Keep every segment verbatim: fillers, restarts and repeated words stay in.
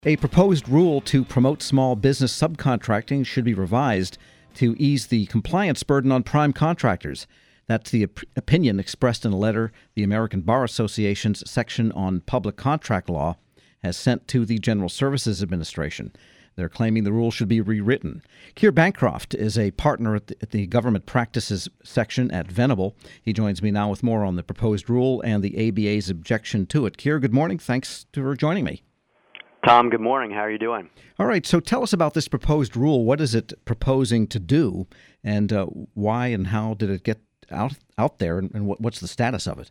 A proposed rule to promote small business subcontracting should be revised to ease the compliance burden on prime contractors. That's the op- opinion expressed in a letter the American Bar Association's section on public contract law has sent to the General Services Administration. They're claiming the rule should be rewritten. Keir Bancroft is a partner at the, at the Government Practices section at Venable. He joins me now with more on the proposed rule and the A B A's objection to it. Keir, good morning. Thanks for joining me. Tom, good morning. How are you doing? All right. So tell us about this proposed rule. What is it proposing to do, and uh, why and how did it get out out there, and, and what, what's the status of it?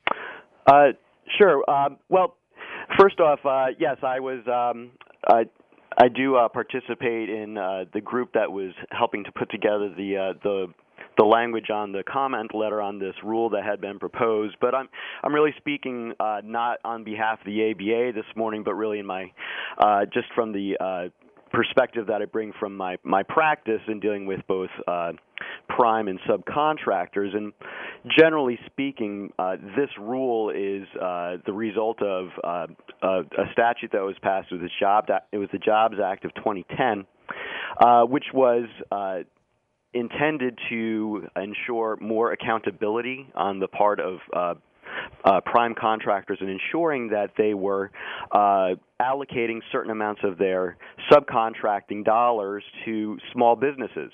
Uh, sure. Uh, well, first off, uh, yes, I was. Um, I, I do uh, participate in uh, the group that was helping to put together the uh, the. the language on the comment letter on this rule that had been proposed, but I'm I'm really speaking uh, not on behalf of the A B A this morning, but really in my uh, just from the uh, perspective that I bring from my my practice in dealing with both uh, prime and subcontractors. And generally speaking, uh, this rule is uh, the result of uh, a, a statute that was passed. It was the Jobs Act, it was the Jobs Act of twenty ten, uh, which was uh, intended to ensure more accountability on the part of uh, uh, prime contractors and ensuring that they were uh, allocating certain amounts of their subcontracting dollars to small businesses.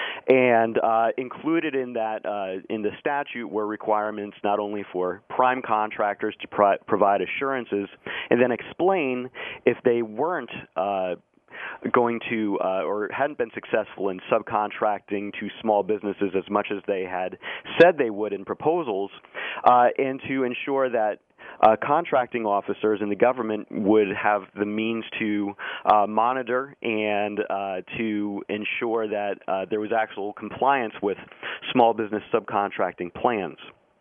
And uh, included in that, uh, in the statute, were requirements not only for prime contractors to pro- provide assurances and then explain if they weren't uh, going to uh, or hadn't been successful in subcontracting to small businesses as much as they had said they would in proposals, uh, and to ensure that uh, contracting officers in the government would have the means to uh, monitor and uh, to ensure that uh, there was actual compliance with small business subcontracting plans.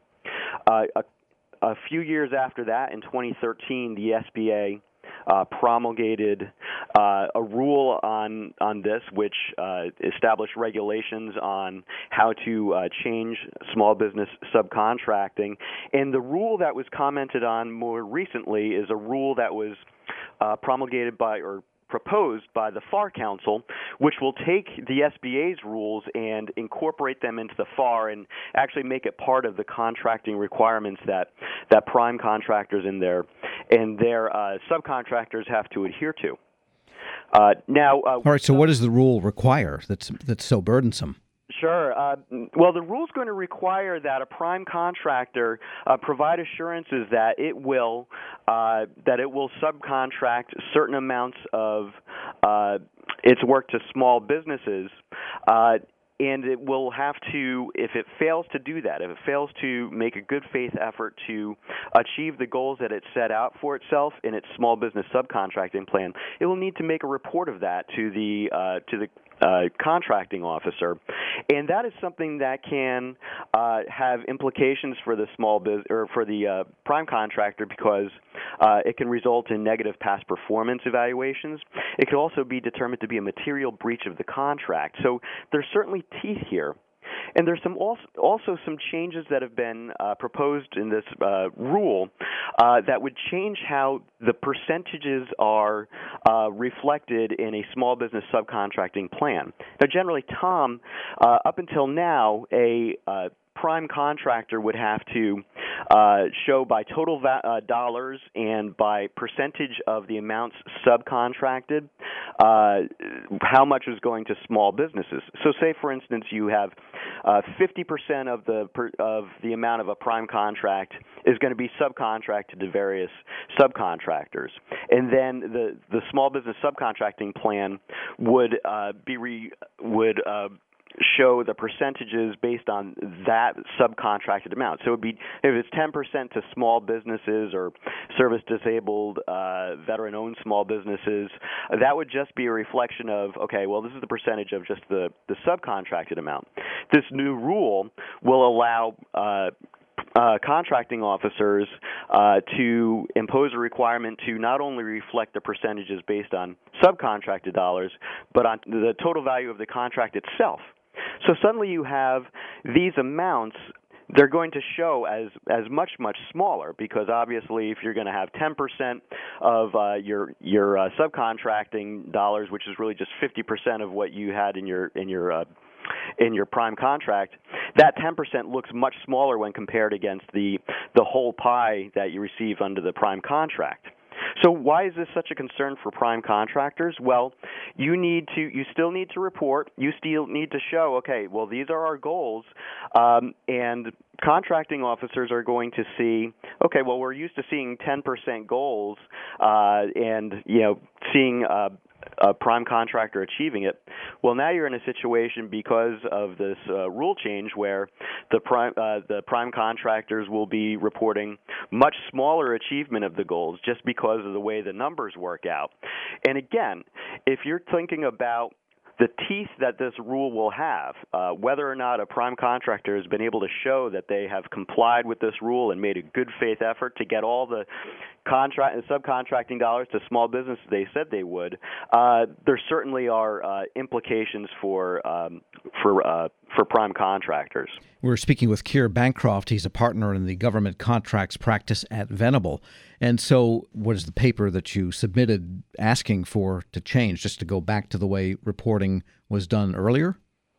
Uh, a, a few years after that, in twenty thirteen, the S B A Uh, promulgated uh, a rule on on this, which uh, established regulations on how to uh, change small business subcontracting. And the rule that was commented on more recently is a rule that was uh, promulgated by or proposed by the F A R Council, which will take the S B A's rules and incorporate them into the F A R and actually make it part of the contracting requirements that, that prime contractors and their and their uh, subcontractors have to adhere to. Uh, now, uh, all right. So, what does the rule require that's that's so burdensome? Sure. Uh, well, the rule is going to require that a prime contractor uh, provide assurances that it will uh, that it will subcontract certain amounts of uh, its work to small businesses. Uh, And it will have to, if it fails to do that, if it fails to make a good faith effort to achieve the goals that it set out for itself in its small business subcontracting plan, it will need to make a report of that to the uh, to the uh, contracting officer, and that is something that can uh, have implications for the small business or for the uh, prime contractor because uh, it can result in negative past performance evaluations. It could also be determined to be a material breach of the contract. So there's certainly teeth here. And there's some also, also some changes that have been uh, proposed in this uh, rule uh, that would change how the percentages are uh, reflected in a small business subcontracting plan. Now, generally, Tom, uh, up until now, a uh, prime contractor would have to uh, show by total va- uh, dollars and by percentage of the amounts subcontracted uh, how much is going to small businesses. So, say for instance, you have uh, fifty percent of the per, of the amount of a prime contract is going to be subcontracted to various subcontractors, and then the the small business subcontracting plan would uh, be re, would uh, show the percentages based on that subcontracted amount. So it would be, if it's ten percent to small businesses or service-disabled, uh, veteran-owned small businesses, that would just be a reflection of, okay, well, this is the percentage of just the, the subcontracted amount. This new rule will allow uh, Uh, contracting officers uh, to impose a requirement to not only reflect the percentages based on subcontracted dollars, but on the total value of the contract itself. So suddenly you have these amounts they're going to show as as much much smaller, because obviously if you're going to have ten percent of uh, your your uh, subcontracting dollars, which is really just fifty percent of what you had in your in your uh, in your prime contract, that ten percent looks much smaller when compared against the the whole pie that you receive under the prime contract. So why is this such a concern for prime contractors? Well, you need to, you still need to report. You still need to show, okay, well, these are our goals, um, and contracting officers are going to see, okay, well, we're used to seeing ten percent goals, uh, and you know, seeing uh, a prime contractor achieving it. Well, now you're in a situation because of this uh, rule change where the prime uh, the prime contractors will be reporting much smaller achievement of the goals just because of the way the numbers work out. And again, if you're thinking about the teeth that this rule will have, uh, whether or not a prime contractor has been able to show that they have complied with this rule and made a good faith effort to get all the contract and subcontracting dollars to small businesses they said they would, uh, there certainly are uh, implications for um, for uh, for prime contractors. We're speaking with Keir Bancroft. He's a partner in the government contracts practice at Venable. And so what is the paper that you submitted asking for to change, just to go back to the way reporting was done earlier?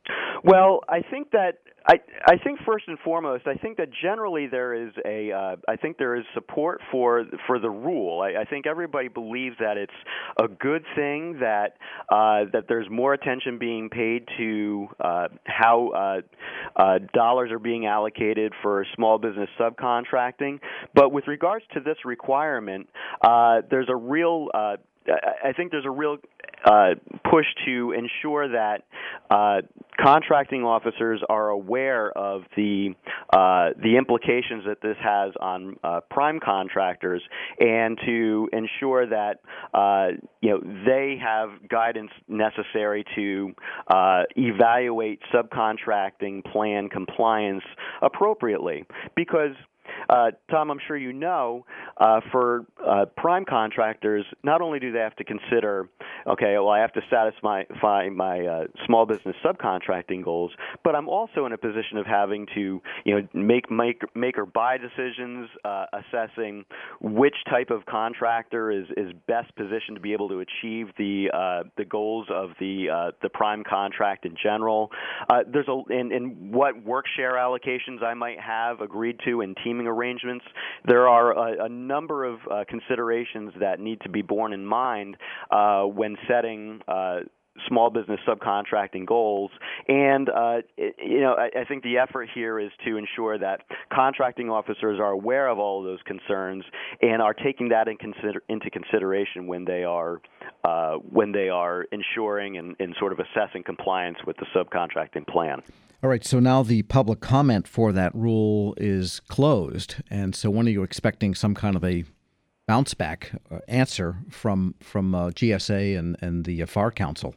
Well, I think that I, I think first and foremost, I think that generally there is a uh, I think there is support for for the rule. I, I think everybody believes that it's a good thing that uh, that there's more attention being paid to uh, how uh, uh, dollars are being allocated for small business subcontracting. But with regards to this requirement, uh, there's a real uh, I think there's a real uh, push to ensure that uh, contracting officers are aware of the uh, the implications that this has on uh, prime contractors, and to ensure that uh, you know they have guidance necessary to uh, evaluate subcontracting plan compliance appropriately. Because Uh, Tom, I'm sure you know, uh, for uh, prime contractors, not only do they have to consider, okay, well, I have to satisfy my uh, small business subcontracting goals, but I'm also in a position of having to, you know, make make make or buy decisions, uh, assessing which type of contractor is, is best positioned to be able to achieve the uh, the goals of the uh, the prime contract in general. Uh, there's a and, and what work share allocations I might have agreed to in teaming arrangements. There are a, a number of uh, considerations that need to be borne in mind uh, when setting uh, small business subcontracting goals. And, uh, it, you know, I, I think the effort here is to ensure that contracting officers are aware of all of those concerns and are taking that in consider- into consideration when they are uh, when they are ensuring and, and sort of assessing compliance with the subcontracting plan. All right, so now the public comment for that rule is closed, and so when are you expecting some kind of a bounce back uh, answer from from uh, G S A and, and the uh, F A R Council?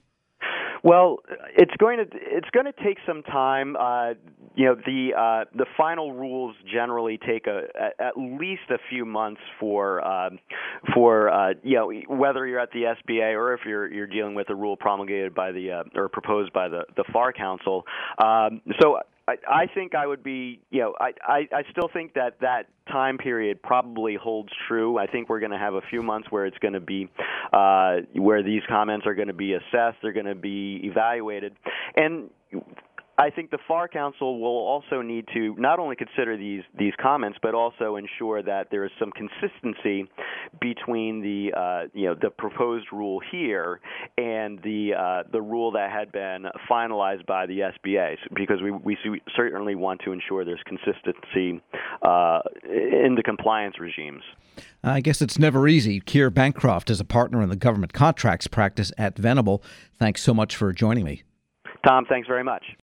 Well, it's going to it's going to take some time. Uh, you know, the uh, the final rules generally take a, a, at least a few months for um, for uh, you know, whether you're at the S B A or if you're you're dealing with a rule promulgated by the uh, or proposed by the the F A R Council. Um, so. I, I think I would be, you know, I, I, I still think that that time period probably holds true. I think we're going to have a few months where it's going to be, uh, where these comments are going to be assessed, they're going to be evaluated. And I think the F A R Council will also need to not only consider these these comments, but also ensure that there is some consistency between the uh, you know the proposed rule here and the uh, the rule that had been finalized by the S B A, because we we certainly want to ensure there's consistency uh, in the compliance regimes. I guess it's never easy. Keir Bancroft is a partner in the government contracts practice at Venable. Thanks so much for joining me. Tom, thanks very much.